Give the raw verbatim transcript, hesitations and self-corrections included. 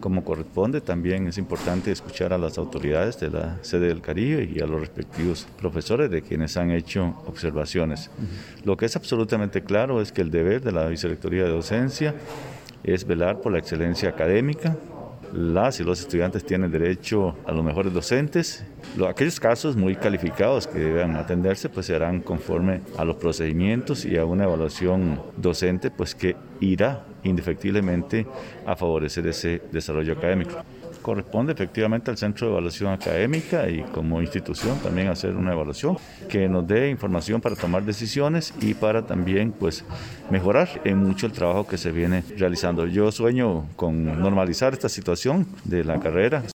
como corresponde. También es importante escuchar a las autoridades de la sede del Caribe y a los respectivos profesores de quienes han hecho observaciones. Uh-huh. Lo que es absolutamente claro es que el deber de la Vicerrectoría de Docencia es velar por la excelencia académica. Las y los estudiantes tienen derecho a los mejores docentes. Aquellos casos muy calificados que deban atenderse pues se harán conforme a los procedimientos y a una evaluación docente pues que irá indefectiblemente a favorecer ese desarrollo académico. Corresponde efectivamente al Centro de Evaluación Académica y como institución también hacer una evaluación que nos dé información para tomar decisiones y para también pues mejorar en mucho el trabajo que se viene realizando. Yo sueño con normalizar esta situación de la carrera.